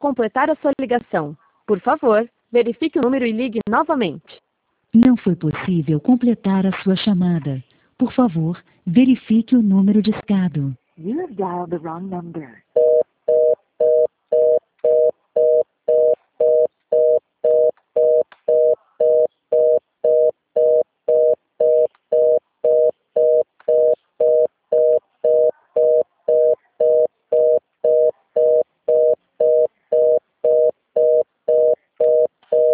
completar a sua ligação. Por favor, verifique o número e ligue novamente. Não foi possível completar a sua chamada. Por favor, verifique o número discado. You have dialed the wrong number.